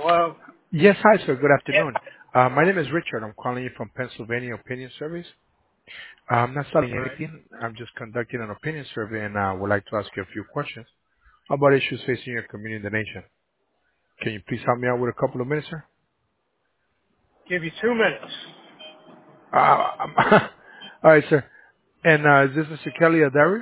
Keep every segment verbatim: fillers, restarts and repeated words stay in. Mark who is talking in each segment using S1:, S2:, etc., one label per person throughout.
S1: Hello?
S2: Yes, hi, sir. Good afternoon. Uh, my name is Richard. I'm calling you from Pennsylvania Opinion Surveys. Uh, I'm not selling
S1: Right.
S2: anything. I'm just conducting an opinion survey and uh, would like to ask you a few questions about issues facing your community and the nation. Can you please help me out with a couple of minutes, sir?
S1: Give you two minutes.
S2: Uh, um, all right, sir. And uh, is this Mister Kelly Adario?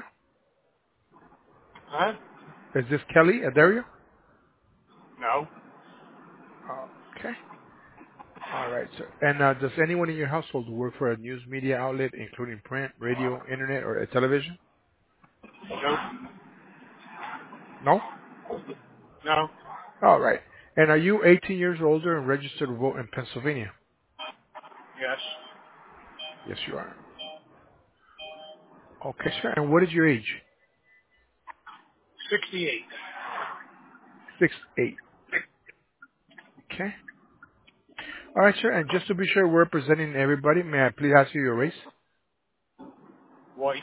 S1: Huh?
S2: Is this Kelly Adario?
S1: No.
S2: Okay. All right, sir. And uh, does anyone in your household work for a news media outlet, including print, radio, internet, or uh, television?
S1: Nope.
S2: No?
S1: No.
S2: All right. And are you eighteen years or older and registered to vote in Pennsylvania?
S1: Yes.
S2: Yes, you are. Okay, sir. And what is your age?
S1: sixty-eight.
S2: Six eight. Okay. All right, sir. And just to be sure we're representing everybody, may I please ask you your race?
S1: White.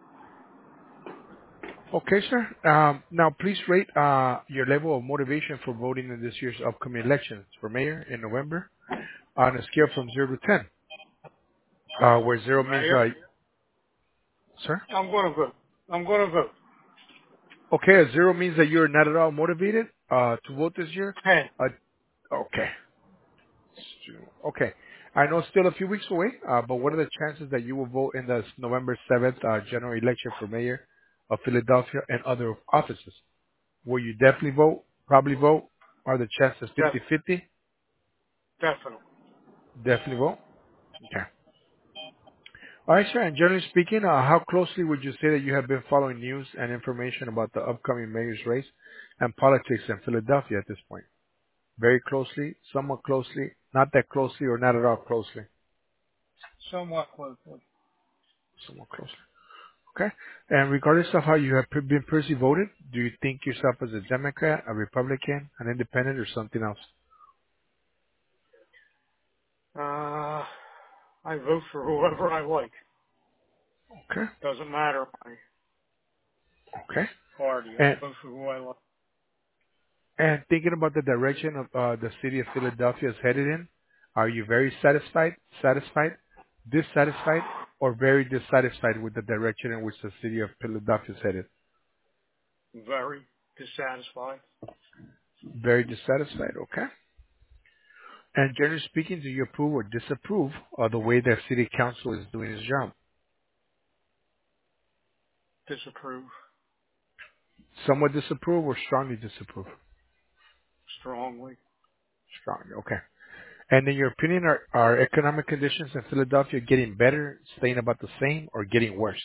S2: Okay, sir. Um, now, please rate uh, your level of motivation for voting in this year's upcoming elections for mayor in November on a scale from zero to ten, uh, where zero means,
S1: Mayor?
S2: uh, sir?
S1: I'm going to vote. I'm going to vote.
S2: Okay, a zero means that you're not at all motivated uh, to vote this year.
S1: ten.
S2: Uh, okay. Okay. I know it's still a few weeks away, uh, but what are the chances that you will vote in the November seventh uh, general election for mayor of Philadelphia and other offices? Will you definitely vote, probably vote? Are the chances
S1: Def-
S2: fifty-fifty?
S1: definitely.
S2: Definitely vote? Okay. All right, sir. And generally speaking, uh, how closely would you say that you have been following news and information about the upcoming mayor's race and politics in Philadelphia at this point? Very closely, somewhat closely, not that closely, or not at all closely?
S1: Somewhat closely.
S2: Somewhat closely. Okay. And regardless of how you have pre- been previously voted, do you think yourself as a Democrat, a Republican, an independent, or something else?
S1: Uh, I vote for whoever I like.
S2: Okay.
S1: Doesn't matter my
S2: Okay.
S1: party. I
S2: And
S1: vote for who I like.
S2: and thinking about the direction of uh, the city of Philadelphia is headed in, are you very satisfied, satisfied, dissatisfied, or very dissatisfied with the direction in which the city of Philadelphia is headed?
S1: Very dissatisfied.
S2: Very dissatisfied. Okay. And generally speaking, do you approve or disapprove of the way that city council is doing its job?
S1: Disapprove.
S2: Somewhat disapprove or strongly disapprove?
S1: Strongly.
S2: Strongly. Okay. And in your opinion, are, are economic conditions in Philadelphia getting better, staying about the same, or getting worse?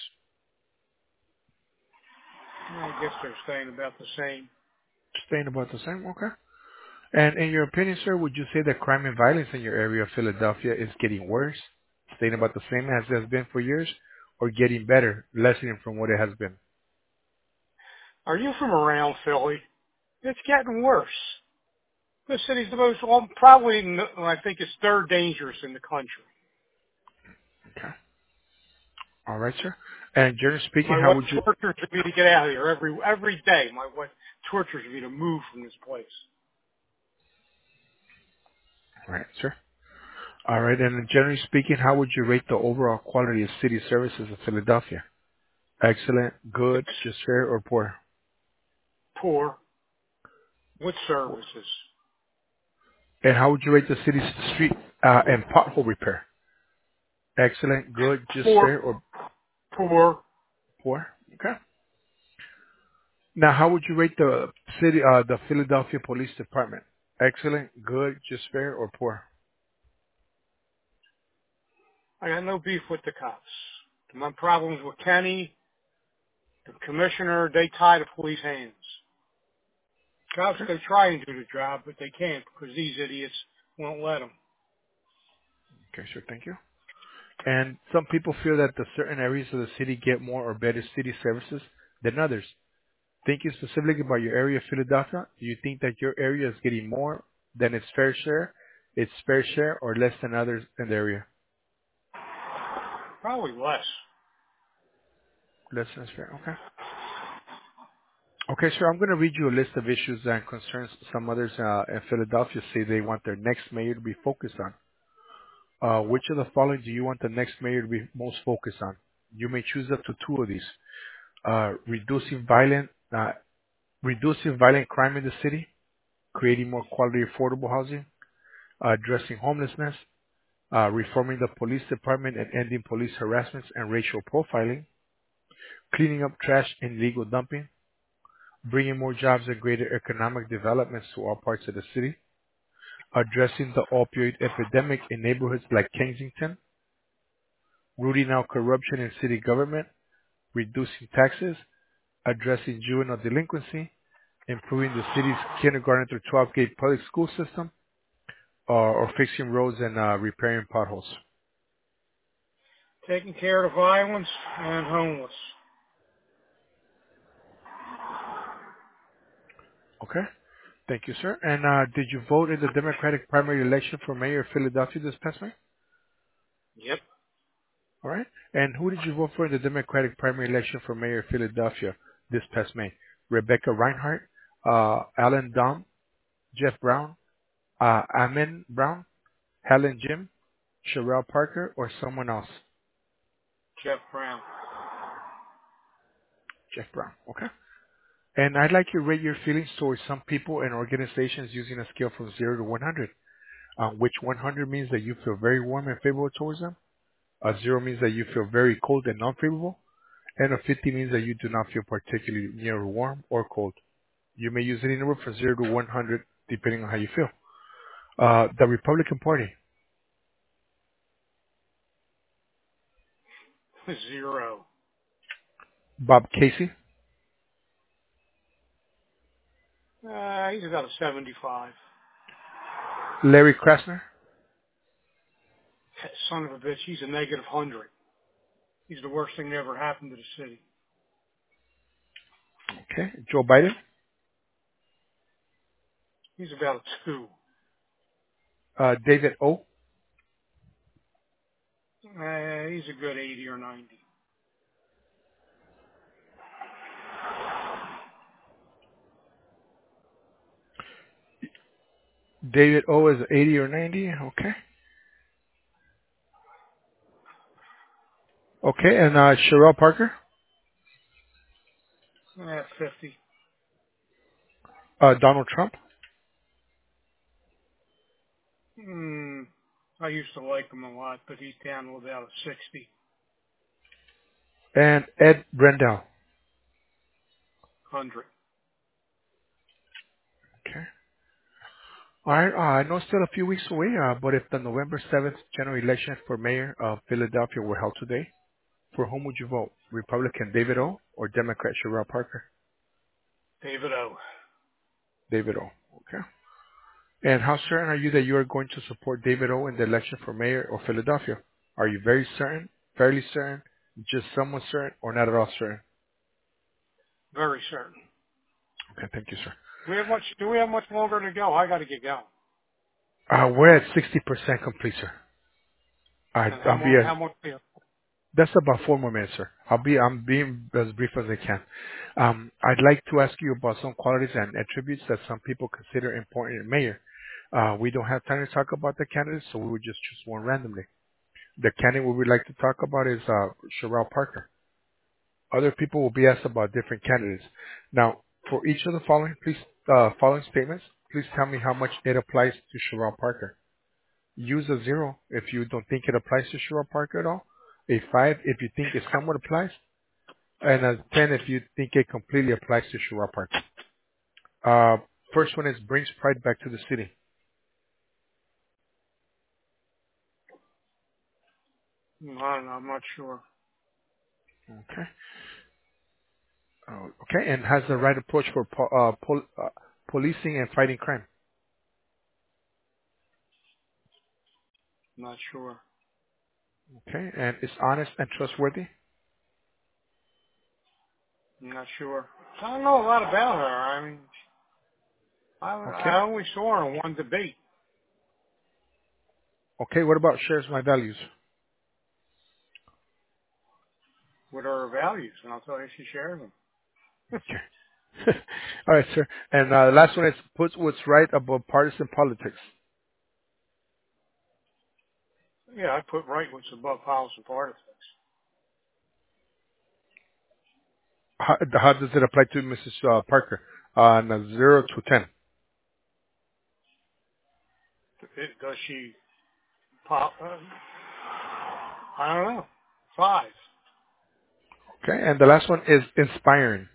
S1: I guess they're staying about the same.
S2: Staying about the same, okay. And in your opinion, sir, would you say that crime and violence in your area of Philadelphia is getting worse, staying about the same as it has been for years, or getting better, lessening from what it has been?
S1: Are you from around Philly? It's getting worse. This city's the most, well, probably, n- I think it's third dangerous in the country.
S2: Okay. All right, sir. And generally speaking,
S1: My
S2: how
S1: wife
S2: would you?
S1: tortures me to get out of here every every day. My wife tortures me to move from this place.
S2: All right, sir. All right. And generally speaking, how would you rate the overall quality of city services in Philadelphia? Excellent, good,
S1: It's
S2: just fair, or poor?
S1: poor with
S2: Poor.
S1: services.
S2: And how would you rate the city's street uh, and pothole repair? Excellent, good, just
S1: Poor,
S2: fair, or
S1: poor.
S2: poor? Okay. Now, how would you rate the city, uh, the Philadelphia Police Department? Excellent, good, just fair, or poor?
S1: I got no beef with the cops. My problems with Kenny, the commissioner, they tie the police hands. Cops,
S2: Okay.
S1: they try and do the job, but they can't because these idiots won't let them.
S2: Okay, sure, thank you. And some people feel that the certain areas of the city get more or better city services than others. Thinking specifically about your area of Philadelphia, do you think that your area is getting more than its fair share, its fair share, or less than others in the area?
S1: Probably less.
S2: Less than its fair, okay. Okay, sir, I'm going to read you a list of issues and concerns some others uh, in Philadelphia say they want their next mayor to be focused on. Uh, which of the following do you want the next mayor to be most focused on? You may choose up to two of these. Uh, reducing violent, uh, reducing violent crime in the city, creating more quality affordable housing, uh, addressing homelessness, uh, reforming the police department and ending police harassments and racial profiling, cleaning up trash and illegal dumping, bringing more jobs and greater economic developments to all parts of the city, addressing the opioid epidemic in neighborhoods like Kensington, rooting out corruption in city government, reducing taxes, addressing juvenile delinquency, improving the city's kindergarten through twelfth grade public school system, or, or fixing roads and uh, repairing potholes.
S1: Taking care of the violence and homeless.
S2: Okay? Thank you, sir. And uh, did you vote in the Democratic primary election for mayor of Philadelphia this past May?
S1: Yep.
S2: All right. And who did you vote for in the Democratic primary election for mayor of Philadelphia this past May? Rebecca Reinhart, uh, Alan Dom, Jeff Brown, uh, Amin Brown, Helen Jim, Sherelle Parker, or someone else?
S1: Jeff Brown.
S2: Jeff Brown. Okay. And I'd like you to rate your feelings towards some people and organizations using a scale from zero to one hundred, um, which one hundred means that you feel very warm and favorable towards them. A zero means that you feel very cold and unfavorable. And a fifty means that you do not feel particularly near warm or cold. You may use any number from zero to one hundred depending on how you feel. Uh, the Republican Party,
S1: Zero.
S2: Bob Casey,
S1: Uh, he's about a seventy-five.
S2: Larry Krasner,
S1: Son of a bitch, he's a negative one hundred. He's the worst thing that ever happened to the city.
S2: okay, Joe Biden,
S1: He's about a two.
S2: uh, David O,
S1: Uh, he's a good eighty or ninety.
S2: David O is eighty or ninety, okay. Okay, and uh, Sherelle Parker,
S1: Uh, fifty.
S2: uh, Donald Trump,
S1: Hmm. I used to like him a lot, but he's down to about a sixty.
S2: and Ed Brendel.
S1: one hundred.
S2: Okay. All right. Uh, I know it's still a few weeks away, uh, but if the November seventh general election for mayor of Philadelphia were held today, for whom would you vote? Republican David O or Democrat Sherelle Parker?
S1: David O.
S2: David O. Okay. And how certain are you that you are going to support David O in the election for mayor of Philadelphia? Are you very certain, fairly certain, just somewhat certain, or not at all certain?
S1: Very certain.
S2: Okay. Thank you, sir.
S1: Do we have much? Do we have much longer to go? I got to get going.
S2: Uh, we're at sixty percent complete, sir. I,
S1: And how
S2: I'll be
S1: much?
S2: as
S1: How much?
S2: That's about four more minutes, sir. I'll be, I'm being as brief as I can. Um, I'd like to ask you about some qualities and attributes that some people consider important in a mayor. Uh, we don't have time to talk about the candidates, so we would just choose one randomly. The candidate we would like to talk about is uh, Sherelle Parker. Other people will be asked about different candidates. Now, for each of the following, please, uh, following statements, please tell me how much it applies to Sherelle Parker. Use a zero if you don't think it applies to Sherelle Parker at all. A five if you think it somewhat applies, and a ten if you think it completely applies to Sherelle Parker. Uh, first one is brings pride back to the city.
S1: I don't know. I'm not sure.
S2: Okay. Uh, okay, and has the right approach for po- uh, pol- uh, policing and fighting crime.
S1: I'm not sure.
S2: Okay, and is honest and trustworthy.
S1: I'm not sure. I don't know a lot about her. I mean, I,
S2: Okay.
S1: I only saw her in one debate
S2: Okay, what about shares my values?
S1: with her values, and I'll tell you she shares them.
S2: Okay. All right, sir. And uh, the last one is put what's right above partisan politics.
S1: Yeah, I put right what's above policy politics.
S2: How, how does it apply to Missus Uh, Parker? On a zero to ten.
S1: It, does she pop? Uh, I don't know. Five.
S2: Okay. And the last one is inspiring.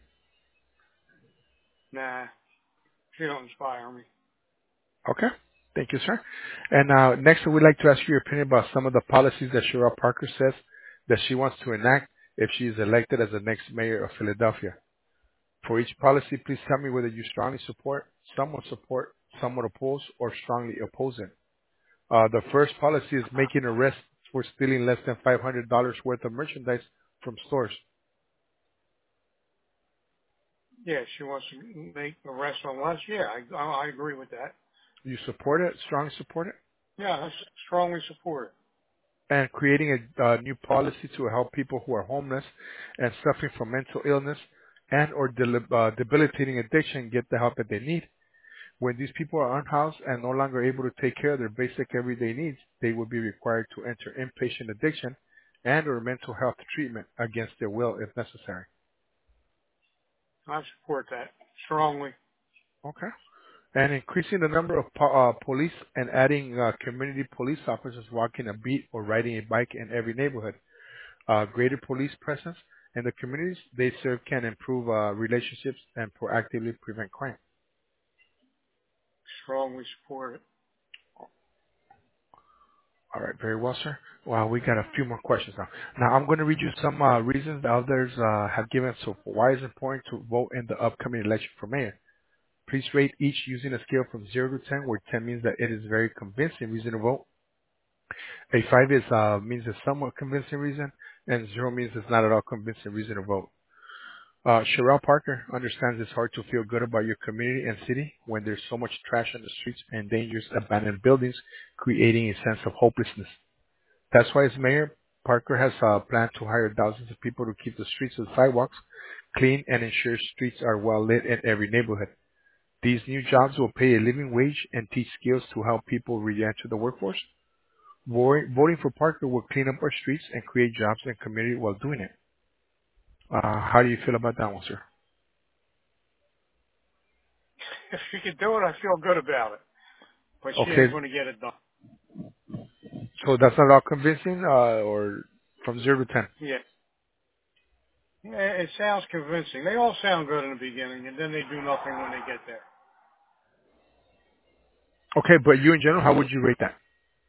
S1: Nah, she don't inspire me.
S2: Okay. Thank you, sir. And uh, next, we'd like to ask your opinion about some of the policies that Cheryl Parker says that she wants to enact if she is elected as the next mayor of Philadelphia. For each policy, please tell me whether you strongly support, somewhat support, somewhat oppose, or strongly oppose it. Uh, the first policy is making arrests for stealing less than five hundred dollars worth of merchandise from stores.
S1: Yeah, she wants to make a restaurant less. Yeah, I, I, I agree with that.
S2: You support it, strongly support it?
S1: Yeah, I s- strongly support
S2: And creating a uh, new policy to help people who are homeless and suffering from mental illness and or del- uh, debilitating addiction get the help that they need. When these people are unhoused and no longer able to take care of their basic everyday needs, they will be required to enter inpatient addiction and or mental health treatment against their will if necessary.
S1: it. I support that strongly.
S2: Okay. And increasing the number of po- uh, police and adding uh, community police officers walking a beat or riding a bike in every neighborhood. Uh, greater police presence in the communities they serve can improve uh, relationships and proactively prevent crime.
S1: Strongly support it.
S2: All right, very well, sir. Well, we got a few more questions now. Now, I'm going to read you some uh, reasons that others uh, have given so for why it's important to vote in the upcoming election for mayor. Please rate each using a scale from zero to ten, where ten means that it is very convincing reason to vote. A five is uh, means a somewhat convincing reason, and zero means it's not at all convincing reason to vote. Uh, Sherelle Parker understands it's hard to feel good about your community and city when there's so much trash on the streets and dangerous abandoned buildings, creating a sense of hopelessness. That's why as mayor, Parker has a plan to hire thousands of people to keep the streets and sidewalks clean and ensure streets are well lit in every neighborhood. These new jobs will pay a living wage and teach skills to help people re-enter the workforce. Voting for Parker will clean up our streets and create jobs in the community while doing it. Uh, how do you feel about that one, sir?
S1: If she could do it, I feel good about it. But she
S2: Okay,
S1: ain't going to get it done.
S2: so that's not all convincing, uh, or from zero to ten.
S1: Yeah. Yeah, it sounds convincing. They all sound good in the beginning, and then they do nothing when they get there.
S2: Okay, but you in general, how would you rate that?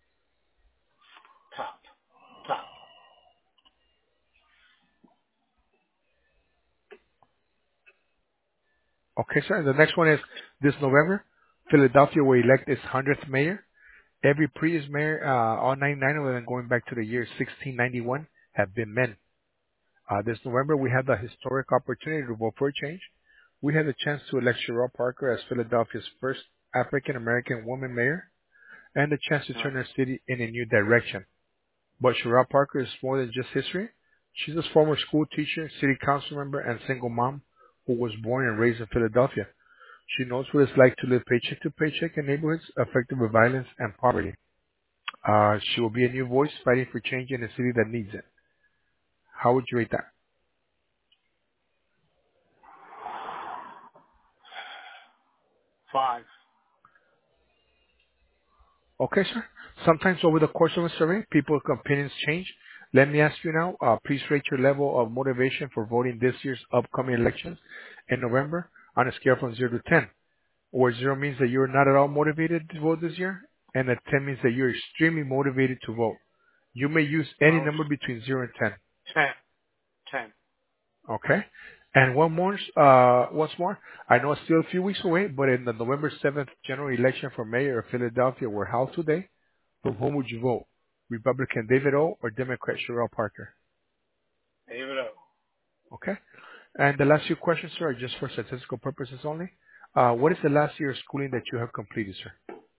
S1: Top. Top.
S2: Okay, sir. The next one is this November, Philadelphia will elect its hundredth mayor. Every previous mayor, uh, all ninety-nine of them going back to the year sixteen ninety-one, have been men. Uh, this November, we had the historic opportunity to vote for a change. We had the chance to elect Cheryl Parker as Philadelphia's first African American woman mayor and the chance to
S1: Right.
S2: turn our city in a new direction. But Cheryl Parker is more than just history. She's a former school teacher, city council member, and single mom who was born and raised in Philadelphia. She knows what it's like to live paycheck to paycheck in neighborhoods affected by violence and poverty. Uh, she will be a new voice fighting for change in a city that needs it. How would you rate that?
S1: Five.
S2: Okay, sir. Sometimes over the course of a survey, people's opinions change. Let me ask you now, uh, please rate your level of motivation for voting this year's upcoming elections in November on a scale from zero to ten, where zero means that you're not at all motivated to vote this year, and a ten means that you're extremely motivated to vote. You may use any
S1: Well,
S2: number between zero and ten.
S1: ten. Ten.
S2: Okay. And one more, uh, once more, I know it's still a few weeks away, but in the November seventh general election for mayor of Philadelphia were held today. For whom would you vote? Republican David O. or Democrat Sherelle Parker?
S1: Leave it up.
S2: Okay. And the last few questions, sir, are just for statistical purposes only. Uh, what is the last year of schooling that you have completed, sir?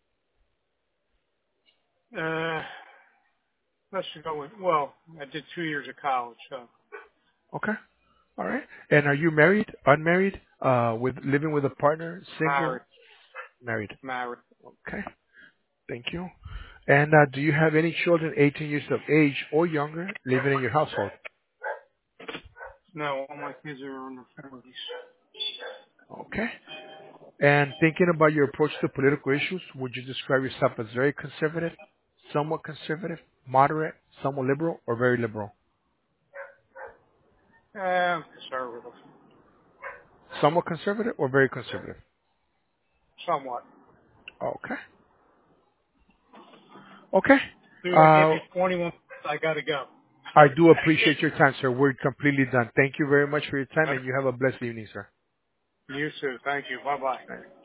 S1: Uh, let's go with, well, I did two years of college, so
S2: Okay. All right. And are you married, unmarried, Uh, with living with a partner,
S1: Married.
S2: single, married.
S1: Married.
S2: Okay. Thank you. And uh, do you have any children eighteen years of age or younger living in your household?
S1: No, all my kids are in their forties.
S2: Okay. And thinking about your approach to political issues, would you describe yourself as very conservative, somewhat conservative, moderate, somewhat liberal, or very liberal?
S1: Uh, conservative.
S2: Somewhat conservative or very conservative?
S1: Somewhat.
S2: Okay. Okay.
S1: Dude, I give
S2: Uh,
S1: you twenty-one. I gotta go.
S2: I do appreciate your time, sir. We're completely done. Thank you very much for your time,
S1: Uh,
S2: and you have a blessed evening, sir.
S1: You too. Thank you. Bye bye.
S2: All right.